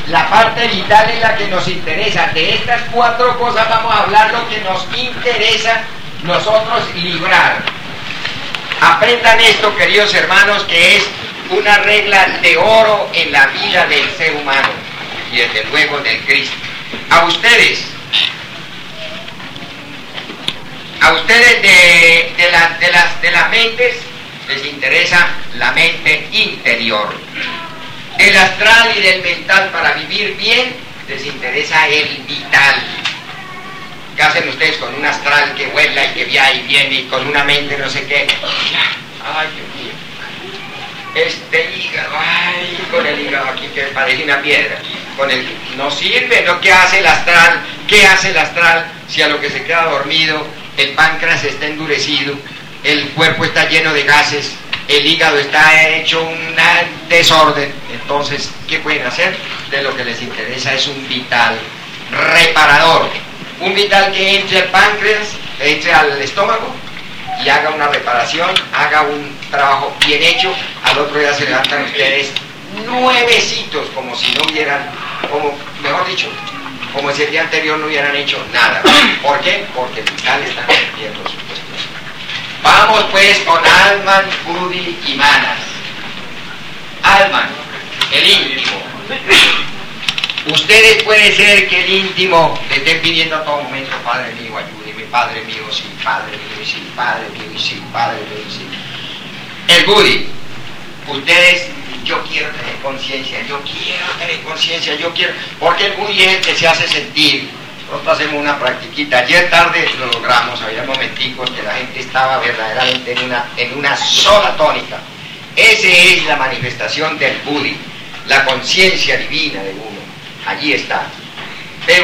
La parte vital es la que nos interesa. De estas 4 cosas vamos a hablar lo que nos interesa nosotros librar. Aprendan esto, queridos hermanos, que es una regla de oro en la vida del ser humano y desde luego del Cristo. A ustedes de las mentes les interesa la mente interior. Del astral y del mental, para vivir bien, les interesa el vital. ¿Qué hacen ustedes con un astral que vuela y que viaja y viene y con una mente no sé qué? Ay, Dios mío. Este hígado, ay, con el hígado aquí que parece una piedra. No sirve, ¿no? ¿Qué hace el astral? ¿Qué hace el astral si a lo que se queda dormido el páncreas está endurecido, el cuerpo está lleno de gases, el hígado está hecho un desorden? Entonces, ¿qué pueden hacer? De lo que les interesa es un vital reparador. Un vital que entre al páncreas, entre al estómago y haga una reparación, haga un trabajo bien hecho. Al otro día se levantan ustedes nuevecitos, como si no hubieran, como mejor dicho, como si el día anterior no hubieran hecho nada. ¿Por qué? Porque el vital está cumpliendo su cuestión. Vamos pues con Alman, Budi y Manas. Alman, el íntimo. Ustedes puede ser que el íntimo le estén pidiendo a todo momento: Padre mío, ayúdeme, Padre mío, sí, Padre mío, sí, Padre mío, sí, Padre mío, sí. El Budi, ustedes, yo quiero tener conciencia, yo quiero, porque el Budi es el que se hace sentir. Nosotros hacemos una practiquita. Ayer tarde lo logramos, había momenticos que la gente estaba verdaderamente en una sola tónica. Esa es la manifestación del Budi, la conciencia divina de uno. Allí está. Pero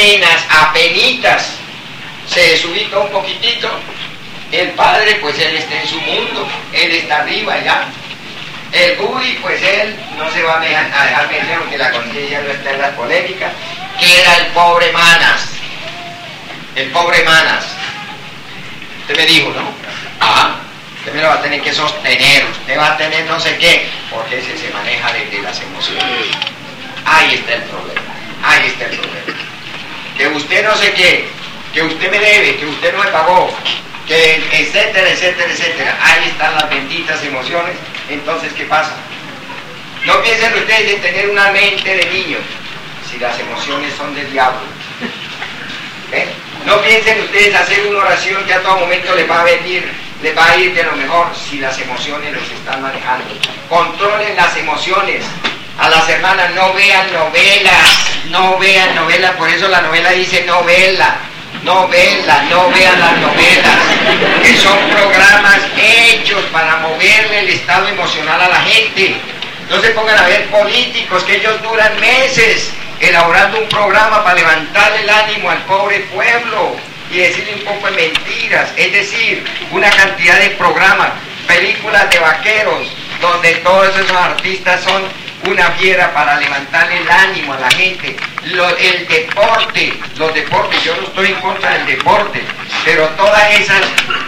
apenitas se desubica un poquitito, el Padre, pues él está en su mundo, él está arriba ya. El Budi, pues él no se va a dejar meter porque la conciencia no está en las polémicas. Queda el pobre Manas. El pobre Manas. Usted me dijo, ¿no? Usted me lo va a tener que sostener, usted va a tener no sé qué, porque ese se maneja desde las emociones. Ahí está el problema, ahí está el problema. Que usted no sé qué, que usted me debe, que usted no me pagó, que etcétera, etcétera, etcétera. Ahí están las benditas emociones. Entonces, ¿qué pasa? No piensen ustedes en tener una mente de niños, si las emociones son del diablo. No piensen ustedes hacer una oración que a todo momento les va a venir, les va a ir de lo mejor, si las emociones los están manejando. Controlen las emociones. A las hermanas, no vean novelas, por eso la novela dice novela, no vean las novelas, que son programas hechos para moverle el estado emocional a la gente. No se pongan a ver políticos, que ellos duran meses elaborando un programa para levantar el ánimo al pobre pueblo y decirle un poco de mentiras, es decir, una cantidad de programas, películas de vaqueros, donde todos esos artistas son una fiera para levantarle el ánimo a la gente. El deporte, los deportes, yo no estoy en contra del deporte, pero todas esas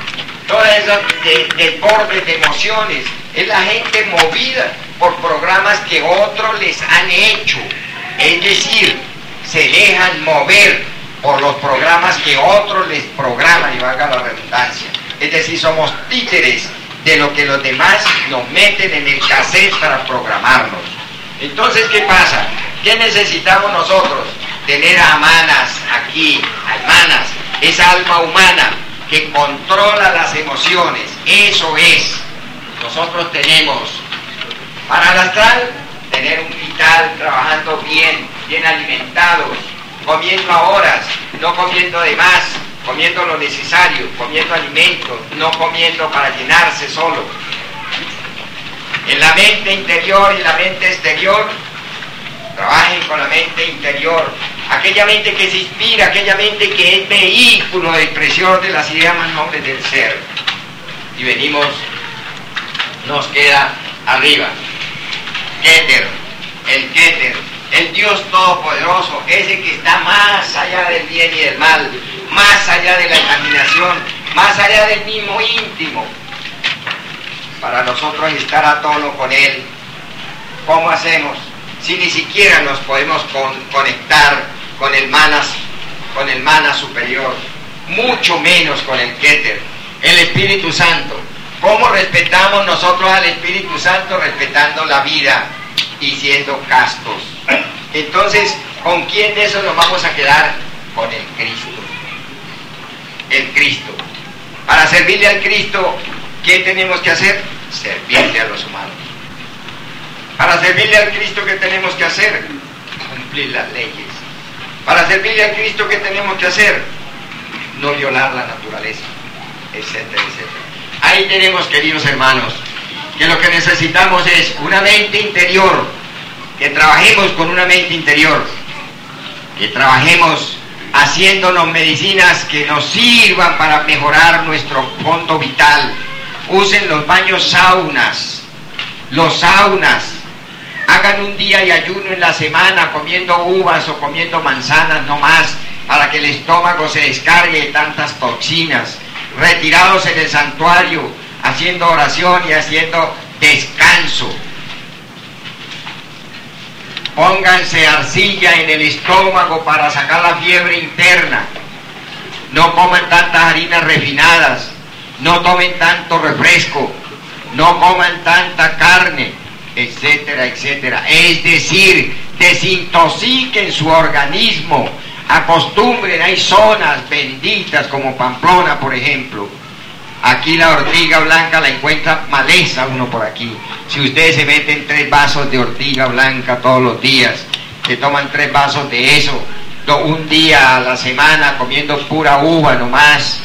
deportes de emociones, es la gente movida por programas que otros les han hecho, es decir, se dejan mover por los programas que otros les programan, y valga la redundancia, es decir, somos títeres de lo que los demás nos meten en el cassette para programarnos. Entonces, ¿qué pasa? ¿Qué necesitamos nosotros? Tener a Manas aquí, a Manas, esa alma humana que controla las emociones. Eso es. Nosotros tenemos, para el astral, tener un vital trabajando bien alimentados, comiendo a horas, no comiendo de más, comiendo lo necesario, comiendo alimentos, no comiendo para llenarse solo. En la mente interior y la mente exterior, trabajen con la mente interior, aquella mente que se inspira, aquella mente que es vehículo de expresión de las ideas más nobles del ser. Y venimos, nos queda arriba, Keter, el Dios Todopoderoso, ese que está más allá del bien y del mal, más allá de la imaginación, más allá del mismo íntimo. Para nosotros estar a tono con Él, ¿cómo hacemos? si ni siquiera nos podemos conectar con el mana superior, mucho menos con el Keter, el Espíritu Santo? ¿Cómo respetamos nosotros al Espíritu Santo? Respetando la vida y siendo castos. Entonces, ¿con quién de esos nos vamos a quedar? Con el Cristo. El Cristo. Para servirle al Cristo, ¿qué tenemos que hacer? Servirle a los humanos. Para servirle al Cristo, ¿qué tenemos que hacer? Cumplir las leyes. Para servirle al Cristo, ¿qué tenemos que hacer? No violar la naturaleza, etcétera, etcétera. Ahí tenemos, queridos hermanos, que lo que necesitamos es una mente interior, que trabajemos con una mente interior, que trabajemos haciéndonos medicinas que nos sirvan para mejorar nuestro fondo vital. Usen los baños saunas, los saunas. Hagan un día de ayuno en la semana comiendo uvas o comiendo manzanas no más, para que el estómago se descargue de tantas toxinas. Retirados en el santuario, haciendo oración y haciendo descanso. Pónganse arcilla en el estómago para sacar la fiebre interna. No coman tantas harinas refinadas, no tomen tanto refresco, no coman tanta carne, etcétera, etcétera. Es decir, desintoxiquen su organismo, acostumbren. Hay zonas benditas como Pamplona, por ejemplo. Aquí la ortiga blanca la encuentra maleza uno por aquí. Si ustedes se meten 3 vasos de ortiga blanca todos los días, se toman 3 vasos de eso, un día a la semana comiendo pura uva nomás,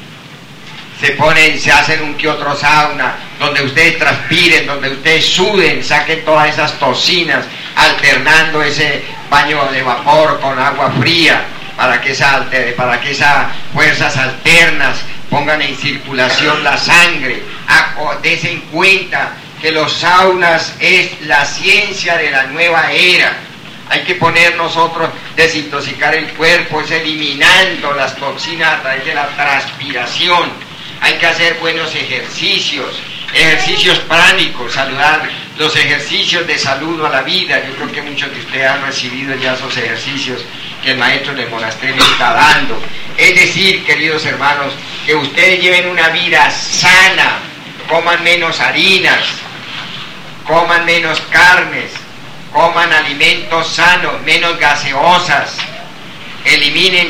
se hacen un que otro sauna, donde ustedes transpiren, donde ustedes suden, saquen todas esas toxinas, alternando ese baño de vapor con agua fría, para que esas fuerzas alternas pongan en circulación la sangre. Desen cuenta que los saunas es la ciencia de la nueva era. Hay que poner nosotros, desintoxicar el cuerpo, es eliminando las toxinas a través de la transpiración. Hay que hacer buenos ejercicios pránicos, saludar, los ejercicios de saludo a la vida. Yo creo que muchos de ustedes han recibido ya esos ejercicios que el maestro del monasterio está dando. Es decir, queridos hermanos, que ustedes lleven una vida sana, coman menos harinas, coman menos carnes, coman alimentos sanos, menos gaseosas, eliminen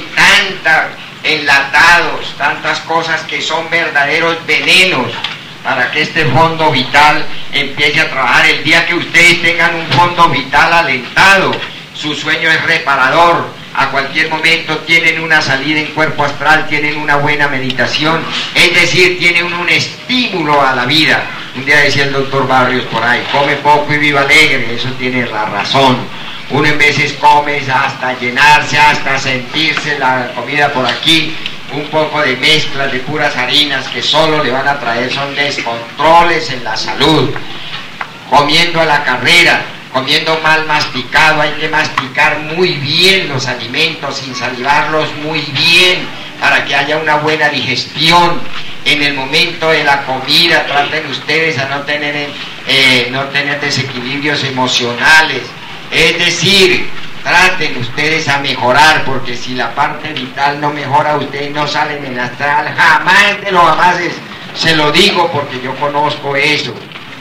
enlatados, tantas cosas que son verdaderos venenos, para que este fondo vital empiece a trabajar. El día que ustedes tengan un fondo vital alentado, su sueño es reparador. A cualquier momento tienen una salida en cuerpo astral, tienen una buena meditación, es decir, tienen un estímulo a la vida. Un día decía el doctor Barrios por ahí, come poco y viva alegre. Eso tiene la razón. Uno en veces come hasta llenarse, hasta sentirse la comida por aquí, un poco de mezclas de puras harinas que solo le van a traer son descontroles en la salud. Comiendo a la carrera, comiendo mal masticado, hay que masticar muy bien los alimentos, sin salivarlos muy bien, para que haya una buena digestión. En el momento de la comida traten ustedes a no tener desequilibrios emocionales. Es decir, traten ustedes a mejorar, porque si la parte vital no mejora, ustedes no salen en astral, jamás de los jamases. Se lo digo porque yo conozco eso.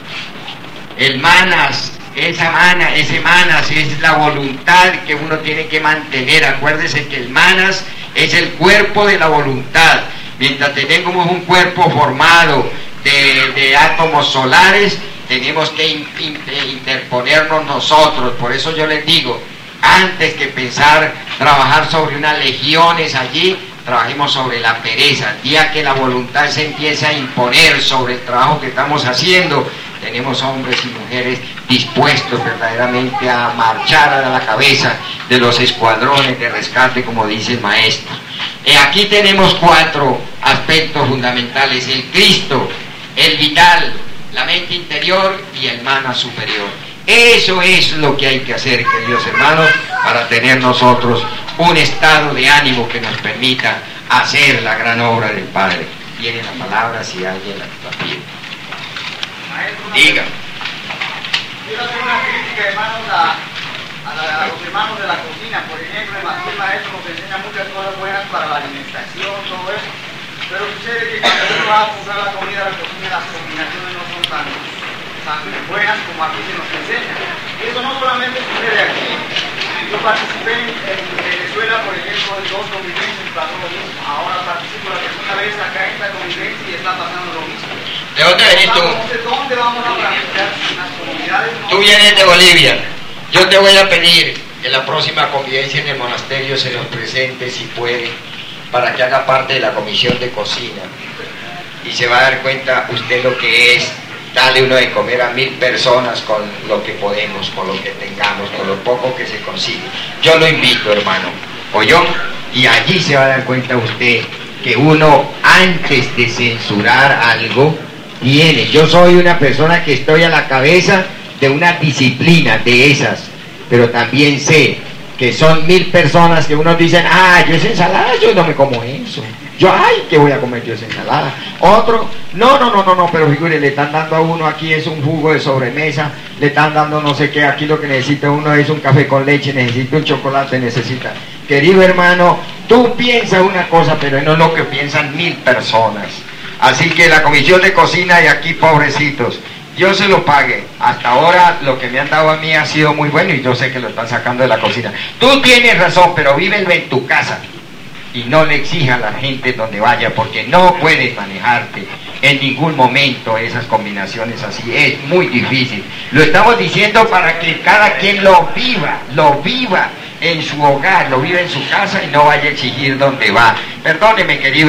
El manas, ese manas es la voluntad que uno tiene que mantener. Acuérdese que el manas es el cuerpo de la voluntad. Mientras tengamos un cuerpo formado de átomos solares, tenemos que interponernos nosotros. Por eso yo les digo, antes que pensar trabajar sobre unas legiones allí, trabajemos sobre la pereza. El día que la voluntad se empieza a imponer sobre el trabajo que estamos haciendo, tenemos hombres y mujeres dispuestos verdaderamente a marchar a la cabeza de los escuadrones de rescate, como dice el maestro. Aquí tenemos 4 aspectos fundamentales: el Cristo, el vital, la mente interior y el mana superior. Eso es lo que hay que hacer, queridos hermanos, para tener nosotros un estado de ánimo que nos permita hacer la gran obra del Padre. Tiene la palabra si alguien la pide. Diga. Quiero hacer una crítica, hermanos, vas a comprar la comida de la cocina, las combinaciones no son tan buenas como aquí se nos enseña. Y eso no solamente sucede aquí. Yo participé en Venezuela, por ejemplo, en 2 convivencias, pasó lo mismo. Ahora participo la segunda vez acá en esta convivencia y está pasando lo mismo. ¿De dónde venís tú? No sé dónde vamos a practicar las comunidades. Tú vienes de Bolivia. Yo te voy a pedir que la próxima convivencia en el monasterio se nos presente, si puede, para que haga parte de la comisión de cocina. Y se va a dar cuenta usted lo que es darle uno de comer a 1000 personas con lo que podemos, con lo que tengamos, con lo poco que se consigue. Yo lo invito, hermano, ¿oyó? Y allí se va a dar cuenta usted que uno, antes de censurar algo, tiene. Yo soy una persona que estoy a la cabeza de una disciplina de esas, pero también sé que son 1000 personas que unos dicen, yo esa ensalada, yo no me como eso. Yo, ¿qué voy a comer yo esa ensalada? Otro, no, pero figure, le están dando a uno aquí es un jugo de sobremesa, le están dando no sé qué, aquí lo que necesita uno es un café con leche, necesita un chocolate, necesita. Querido hermano, tú piensas una cosa, pero no es lo que piensan 1000 personas. Así que la comisión de cocina y aquí, pobrecitos, yo se lo pague. Hasta ahora lo que me han dado a mí ha sido muy bueno y yo sé que lo están sacando de la cocina. Tú tienes razón, pero vívelo en tu casa y no le exijas a la gente donde vaya, porque no puedes manejarte en ningún momento esas combinaciones así. Es muy difícil. Lo estamos diciendo para que cada quien lo viva en su hogar, lo viva en su casa y no vaya a exigir donde va. Perdóneme, querido.